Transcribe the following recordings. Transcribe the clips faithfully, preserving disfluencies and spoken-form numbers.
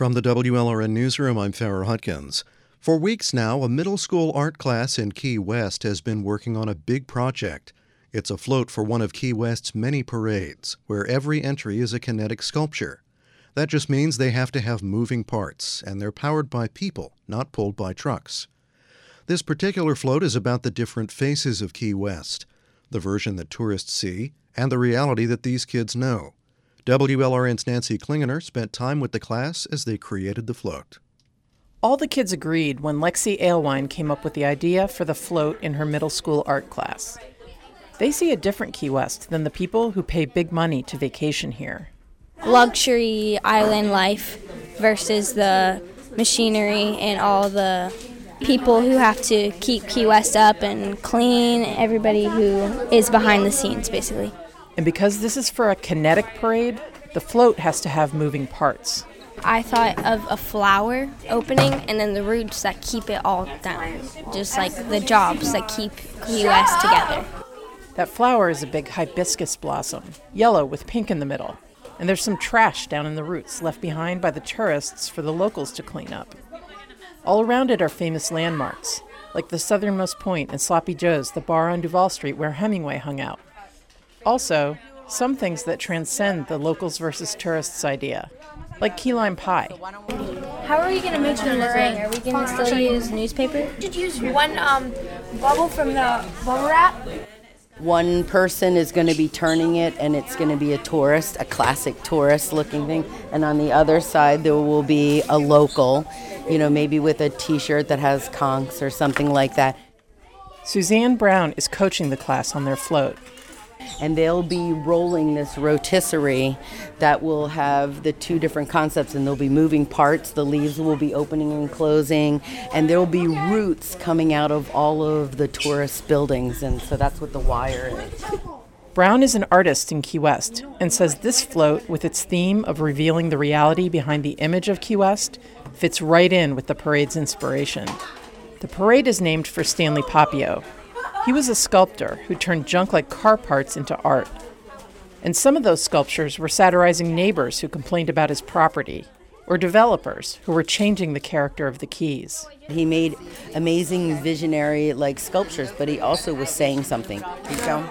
From the W L R N Newsroom, I'm Farrah Hutkins. For weeks now, a middle school art class in Key West has been working on a big project. It's a float for one of Key West's many parades, where every entry is a kinetic sculpture. That just means they have to have moving parts, and they're powered by people, not pulled by trucks. This particular float is about the different faces of Key West, the version that tourists see, and the reality that these kids know. W L R N's Nancy Klingener spent time with the class as they created the float. All the kids agreed when Lexi Alewine came up with the idea for the float in her middle school art class. They see a different Key West than the people who pay big money to vacation here. Luxury island life versus the machinery and all the people who have to keep Key West up and clean, everybody who is behind the scenes, basically. And because this is for a kinetic parade, the float has to have moving parts. I thought of a flower opening and then the roots that keep it all down, just like the jobs that keep Key West together. That flower is a big hibiscus blossom, yellow with pink in the middle. And there's some trash down in the roots left behind by the tourists for the locals to clean up. All around it are famous landmarks, like the southernmost point and Sloppy Joe's, the bar on Duval Street where Hemingway hung out. Also, some things that transcend the locals versus tourists idea, like key lime pie. How are we going to make the meringue? Are we going to still use newspaper? Just use one um, bubble from the bubble wrap. One person is going to be turning it, and it's going to be a tourist, a classic tourist-looking thing. And on the other side, there will be a local, you know, maybe with a T-shirt that has conchs or something like that. Suzanne Brown is coaching the class on their float. And they'll be rolling this rotisserie that will have the two different concepts, and there'll be moving parts. The leaves will be opening and closing, and there'll be roots coming out of all of the tourist buildings, and so that's what the wire is. Brown is an artist in Key West and says this float, with its theme of revealing the reality behind the image of Key West, fits right in with the parade's inspiration. The parade is named for Stanley Papio. He was a sculptor who turned junk like car parts into art. And some of those sculptures were satirizing neighbors who complained about his property, or developers who were changing the character of the Keys. He made amazing visionary like sculptures, but he also was saying something. Keep going.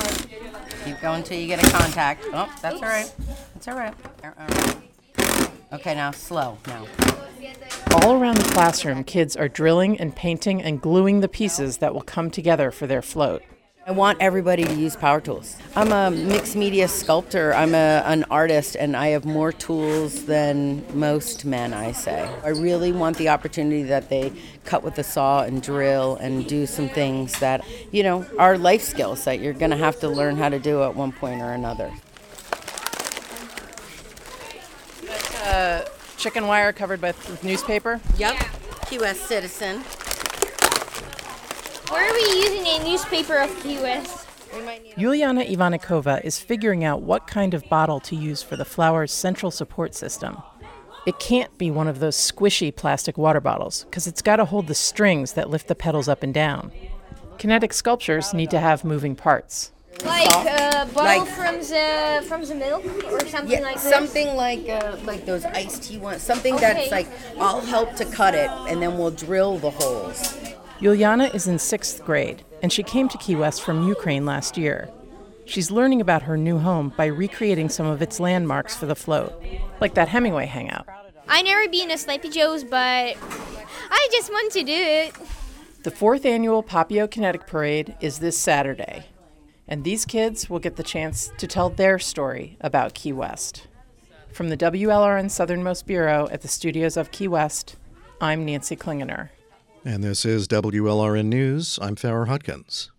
Keep going until you get a contact. Oh, that's all right. That's all right. All right. Okay, now slow now. All around the classroom, kids are drilling and painting and gluing the pieces that will come together for their float. I want everybody to use power tools. I'm a mixed media sculptor. I'm a, an artist, and I have more tools than most men, I say. I really want the opportunity that they cut with a saw and drill and do some things that, you know, are life skills that you're going to have to learn how to do at one point or another. Uh, chicken wire covered by, with newspaper? Yep. Key West Citizen. Where are we using a newspaper of Key West? Yuliana Ivanikova is figuring out what kind of bottle to use for the flower's central support system. It can't be one of those squishy plastic water bottles, because it's got to hold the strings that lift the petals up and down. Kinetic sculptures need to have moving parts. Like a bottle like, from the from the milk or something yeah, like this? Something like uh, like those iced tea ones. Something okay. that's like, I'll help to cut it, and then we'll drill the holes. Yuliana is in sixth grade, and she came to Key West from Ukraine last year. She's learning about her new home by recreating some of its landmarks for the float, like that Hemingway hangout. I never been to Sloppy Joe's, but I just want to do it. The fourth annual Papio Kinetic Parade is this Saturday, and these kids will get the chance to tell their story about Key West. From the W L R N Southernmost Bureau at the studios of Key West, I'm Nancy Klingener. And this is W L R N News. I'm Farrah Hutkins.